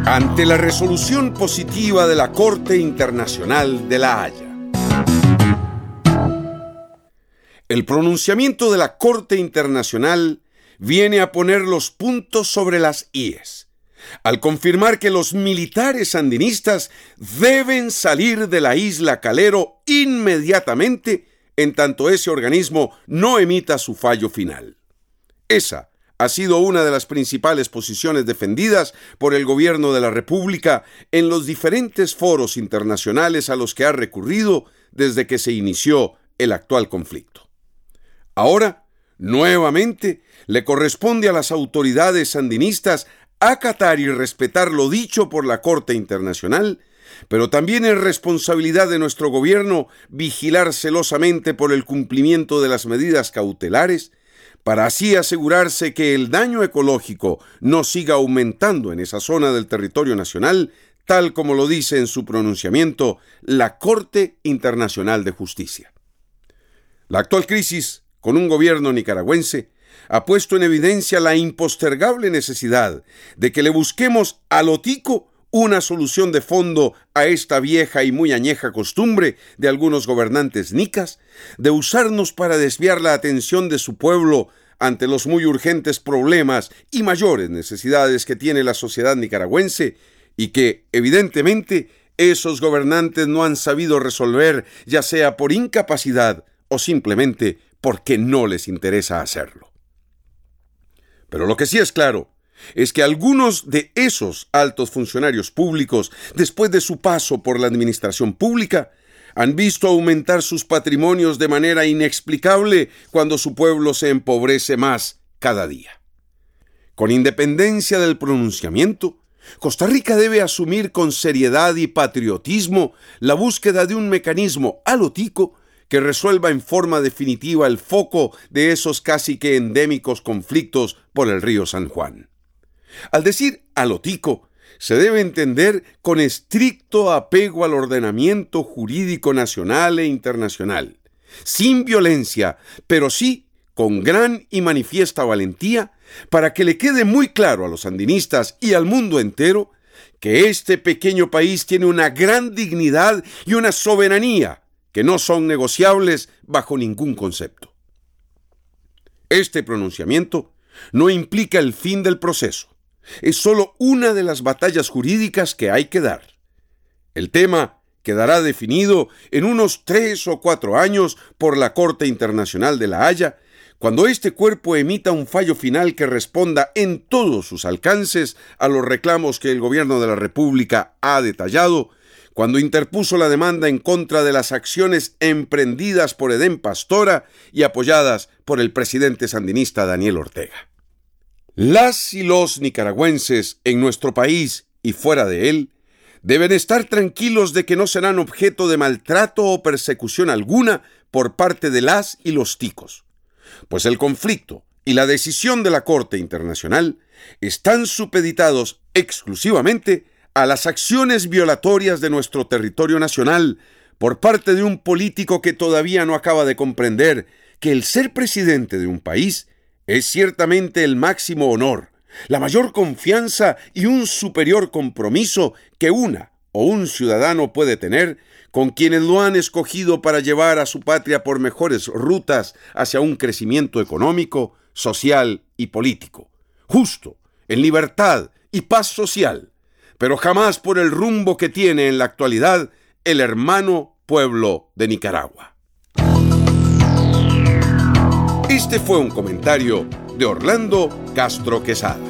ante la resolución positiva de la Corte Internacional de La Haya. El pronunciamiento de la Corte Internacional viene a poner los puntos sobre las íes, al confirmar que los militares sandinistas deben salir de la isla Calero inmediatamente, en tanto ese organismo no emita su fallo final. Esa ha sido una de las principales posiciones defendidas por el gobierno de la República en los diferentes foros internacionales a los que ha recurrido desde que se inició el actual conflicto. Ahora, nuevamente, le corresponde a las autoridades sandinistas acatar y respetar lo dicho por la Corte Internacional, pero también es responsabilidad de nuestro gobierno vigilar celosamente por el cumplimiento de las medidas cautelares, para así asegurarse que el daño ecológico no siga aumentando en esa zona del territorio nacional, tal como lo dice en su pronunciamiento la Corte Internacional de Justicia. La actual crisis, con un gobierno nicaragüense, ha puesto en evidencia la impostergable necesidad de que le busquemos a lo tico una solución de fondo a esta vieja y muy añeja costumbre de algunos gobernantes nicas de usarnos para desviar la atención de su pueblo ante los muy urgentes problemas y mayores necesidades que tiene la sociedad nicaragüense y que, evidentemente, esos gobernantes no han sabido resolver, ya sea por incapacidad o simplemente porque no les interesa hacerlo. Pero lo que sí es claro es que algunos de esos altos funcionarios públicos, después de su paso por la administración pública, han visto aumentar sus patrimonios de manera inexplicable cuando su pueblo se empobrece más cada día. Con independencia del pronunciamiento, Costa Rica debe asumir con seriedad y patriotismo la búsqueda de un mecanismo a lo tico que resuelva en forma definitiva el foco de esos casi que endémicos conflictos por el río San Juan. Al decir a lo tico, se debe entender con estricto apego al ordenamiento jurídico nacional e internacional, sin violencia, pero sí con gran y manifiesta valentía, para que le quede muy claro a los sandinistas y al mundo entero que este pequeño país tiene una gran dignidad y una soberanía que no son negociables bajo ningún concepto. Este pronunciamiento no implica el fin del proceso. Es solo una de las batallas jurídicas que hay que dar. El tema quedará definido en unos 3 o 4 años por la Corte Internacional de La Haya, cuando este cuerpo emita un fallo final que responda en todos sus alcances a los reclamos que el gobierno de la República ha detallado, cuando interpuso la demanda en contra de las acciones emprendidas por Edén Pastora y apoyadas por el presidente sandinista Daniel Ortega. Las y los nicaragüenses en nuestro país y fuera de él deben estar tranquilos de que no serán objeto de maltrato o persecución alguna por parte de las y los ticos, pues el conflicto y la decisión de la Corte Internacional están supeditados exclusivamente a las acciones violatorias de nuestro territorio nacional por parte de un político que todavía no acaba de comprender que el ser presidente de un país es ciertamente el máximo honor, la mayor confianza y un superior compromiso que una o un ciudadano puede tener con quienes lo han escogido para llevar a su patria por mejores rutas hacia un crecimiento económico, social y político, justo, en libertad y paz social, pero jamás por el rumbo que tiene en la actualidad el hermano pueblo de Nicaragua. Este fue un comentario de Orlando Castro Quesada.